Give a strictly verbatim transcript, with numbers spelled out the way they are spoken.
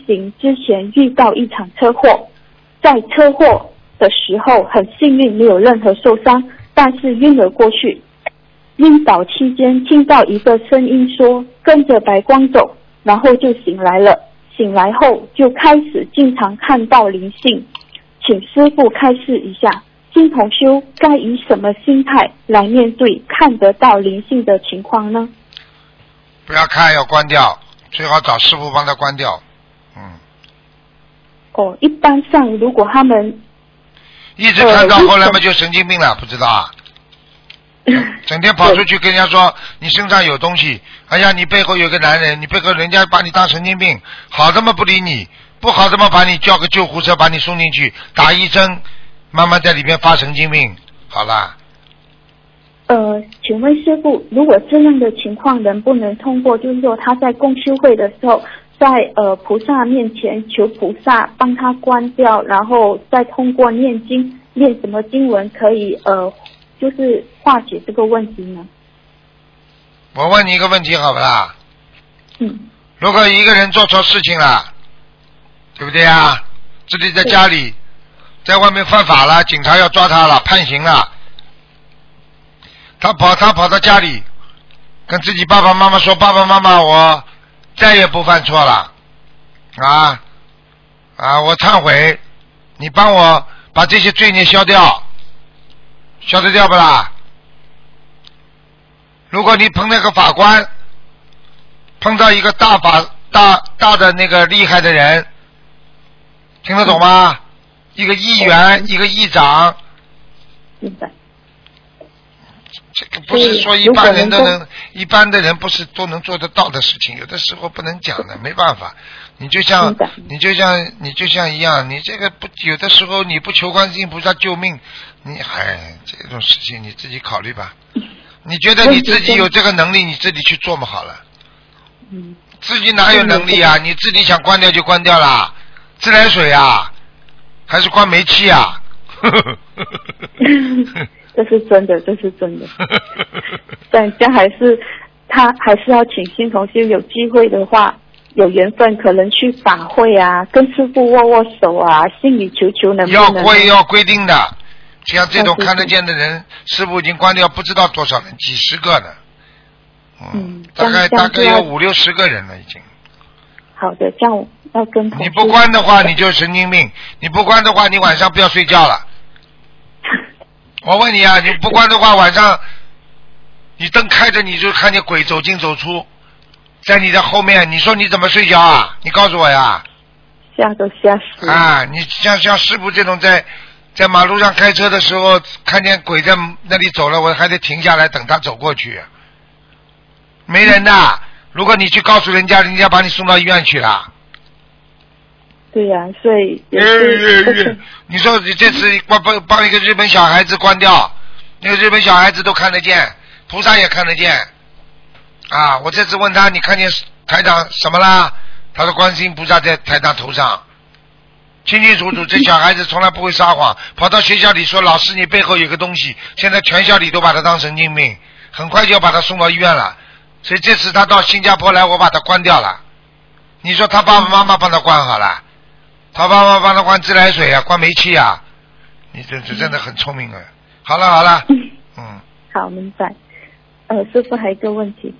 行之前遇到一场车祸，在车祸的时候很幸运没有任何受伤，但是晕了过去。晕倒期间听到一个声音说跟着白光走，然后就醒来了。醒来后就开始经常看到灵性，请师父开示一下，新同修该以什么心态来面对看得到灵性的情况呢？ 不要看，要关掉，最好找师父帮他关掉。嗯。 哦，一般上如果他们一直看到后来嘛就神经病了，不知道啊。整天跑出去跟人家说你身上有东西，哎呀你背后有个男人，你背后人家把你当神经病，好的嘛不理你，不好的嘛把你叫个救护车把你送进去打一针，慢慢在里面发神经病。好啦。 呃，请问师父，如果这样的情况能不能通过就是说他在共修会的时候在呃菩萨面前求菩萨帮他关掉，然后再通过念经念什么经文可以呃就是化解这个问题呢？ 我问你一个问题好不啦？ 嗯。 如果一个人做错事情了，对不对啊？自己在家里，在外面犯法了，警察要抓他了，判刑了，他跑他跑到家里，跟自己爸爸妈妈说：“爸爸妈妈，我再也不犯错了，啊啊，我忏悔，你帮我把这些罪孽消掉。”消得掉不啦？如果你碰那个法官，碰到一个大法大大的那个厉害的人，听得懂吗？一个议员，一个议长。 明白。 这个不是说一般人都能，一般的人不是都能做得到的事情，有的时候不能讲的，没办法。你就像你就像你就像一样，你这个不有的时候你不求观世音菩萨救命，你哎这种事情你自己考虑吧。你觉得你自己有这个能力，你自己去做嘛好了。 嗯。 自己哪有能力啊？你自己想关掉就关掉啦，自来水啊，还是关煤气啊？ 这是真的，这是真的。但这还是他还是要请新同修有机会的话，有缘分可能去法会啊，跟师父握握手啊，心里求求能不能？ 要规要规定的，像这种看得见的人，师父已经关掉不知道多少人，几十个呢。嗯，嗯大概大概有五六十个人了已经。 好的，这样要跟同你不关的话，你就神经病；你不关的话，你晚上不要睡觉了。我问你啊，你不关的话，晚上你灯开着，你就看见鬼走进走出，在你的后面，你说你怎么睡觉啊？你告诉我呀。 吓都吓死了。 啊，你像像师傅这种在在马路上开车的时候，看见鬼在那里走了，我还得停下来等他走过去。没人的，如果你去告诉人家，人家把你送到医院去了。 对呀、啊，所以也是、呃呃。你说你这次帮帮帮一个日本小孩子关掉，那个日本小孩子都看得见，菩萨也看得见。啊，我这次问他，你看见台长什么啦？他说观世音菩萨在台长头上，清清楚楚。这小孩子从来不会撒谎，跑到学校里说老师你背后有个东西，现在全校里都把他当神经病，很快就要把他送到医院了。所以这次他到新加坡来，我把他关掉了。你说他爸爸妈妈帮他关好了？他爸爸帮他关自来水啊，关煤气啊，你这这真的很聪明啊！好了好了， 嗯，好，明白。呃，师父还有一个问题，